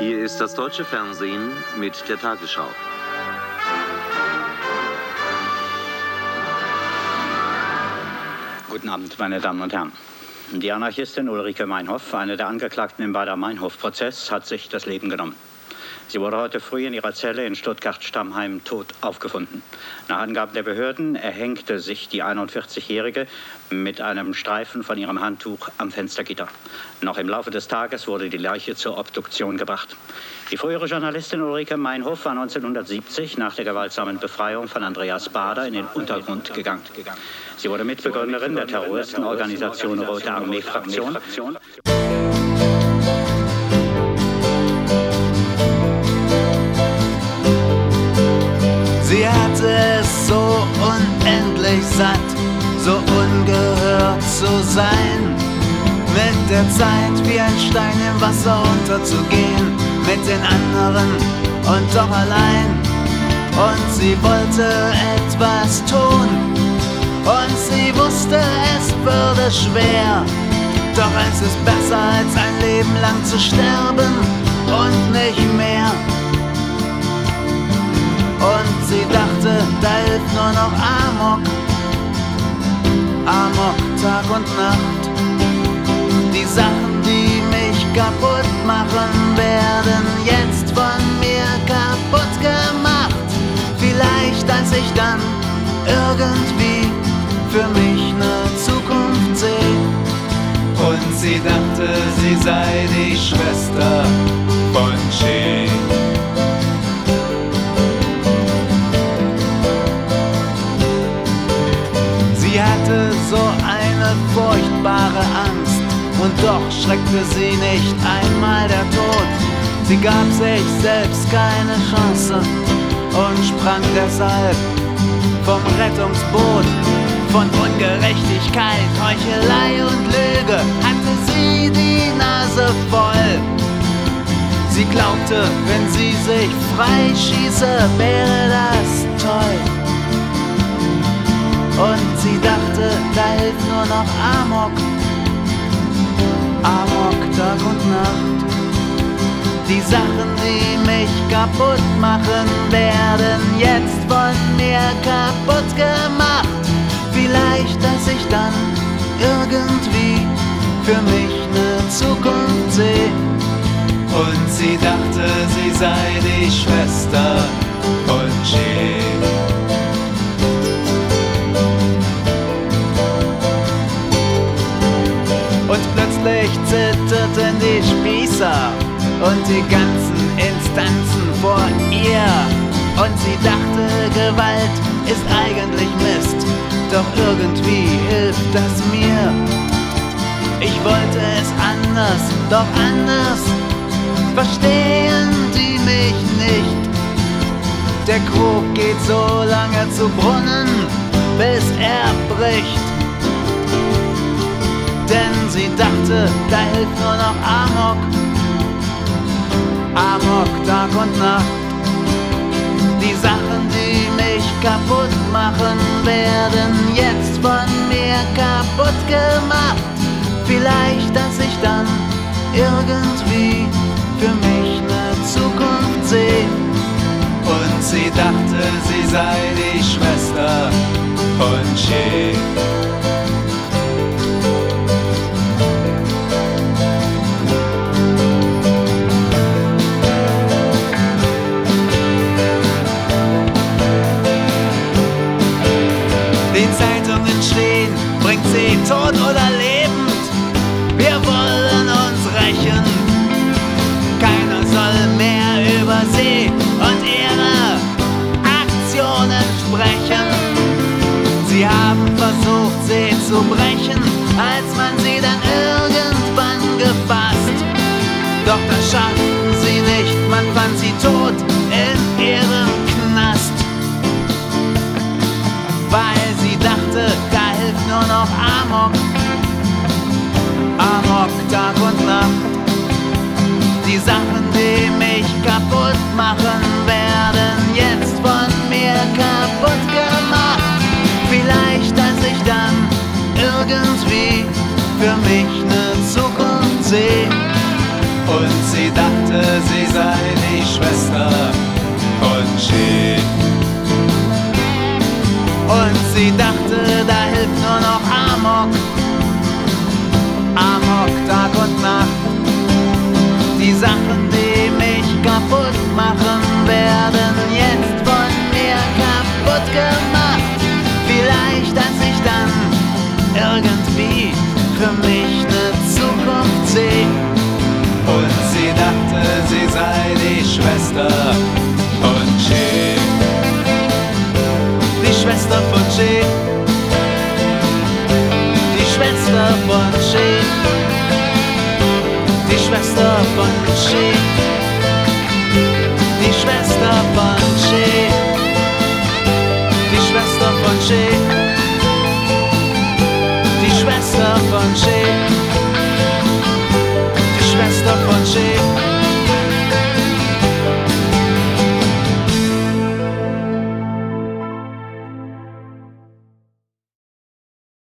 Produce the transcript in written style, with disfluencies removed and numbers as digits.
Hier ist das deutsche Fernsehen mit der Tagesschau. Guten Abend, meine Damen und Herren. Die Anarchistin Ulrike Meinhof, eine der Angeklagten im Baader-Meinhof-Prozess, hat sich das Leben genommen. Sie wurde heute früh in ihrer Zelle in Stuttgart-Stammheim tot aufgefunden. Nach Angaben der Behörden erhängte sich die 41-Jährige mit einem Streifen von ihrem Handtuch am Fenstergitter. Noch im Laufe des Tages wurde die Leiche zur Obduktion gebracht. Die frühere Journalistin Ulrike Meinhof war 1970 nach der gewaltsamen Befreiung von Andreas Baader in den Untergrund gegangen. Sie wurde Mitbegründerin der Terroristenorganisation Rote Armee-Fraktion. Sie hatte es so unendlich satt, so ungehört zu sein. Mit der Zeit wie ein Stein im Wasser unterzugehen, mit den anderen und doch allein. Und sie wollte etwas tun, und sie wusste, es würde schwer. Doch es ist besser, als ein Leben lang zu sterben und nicht mehr. Und sie dachte, da hilft nur noch Amok. Amok, Tag und Nacht. Die Sachen, die mich kaputt machen, werden jetzt von mir kaputt gemacht. Vielleicht, als ich dann irgendwie für mich ne Zukunft sehe. Und sie dachte, sie sei die Schwester von Che. Sie hatte so eine furchtbare Angst, und doch schreckte sie nicht einmal der Tod. Sie gab sich selbst keine Chance und sprang deshalb vom Rettungsboot. Von Ungerechtigkeit, Heuchelei und Lüge hatte sie die Nase voll. Sie glaubte, wenn sie sich freischieße, wäre das toll. Und sie dachte, da hilft nur noch Amok. Amok, Tag und Nacht. Die Sachen, die mich kaputt machen, werden jetzt von mir kaputt gemacht. Vielleicht, dass ich dann irgendwie für mich ne Zukunft sehe. Und sie dachte, sie sei die Schwester von Che. Und plötzlich zitterten die Spießer und die ganzen Instanzen vor ihr. Und sie dachte, Gewalt ist eigentlich Mist, doch irgendwie hilft das mir. Ich wollte es anders, doch anders verstehen die mich nicht. Der Krug geht so lange zu Brunnen, bis er bricht. Denn sie dachte, da hilft nur noch Amok. Amok, Tag und Nacht. Die Sachen, die mich kaputt machen, werden jetzt von mir kaputt gemacht. Vielleicht, dass ich dann irgendwie für mich ne Zukunft sehe. Und sie dachte, sie sei die Schwester von Che. Die Zeitungen stehen, bringt sie tot oder lebend. Wir wollen uns rächen. Keiner soll mehr über sie und ihre Aktionen sprechen. Sie haben versucht, sie zu brechen, als man sie dann irgendwann gefasst. Doch das schafften sie nicht, man fand sie tot in ihrem Knast. Weil sie dachte, da hilft nur noch Amok. Amok, Tag und Nacht. Die Sachen, die mich kaputt machen, werden jetzt von mir kaputt gemacht. Vielleicht, dass ich dann irgendwie für mich ne Zukunft sehe. Und sie sie dachte, sie sei die Schwester von Che. Und sie dachte, da hilft nur noch Amok. Amok Tag und Nacht. Die Sachen, die mich kaputt machen, werden jetzt von mir kaputt gemacht. Vielleicht, als ich dann irgendwie für mich ne Zukunft seh. Und sie dachte, sie sei die Schwester von Che. Die Schwester von Che. Die Schwester von Che. Die Schwester von Che. Die Schwester von Che. Die Schwester von Che.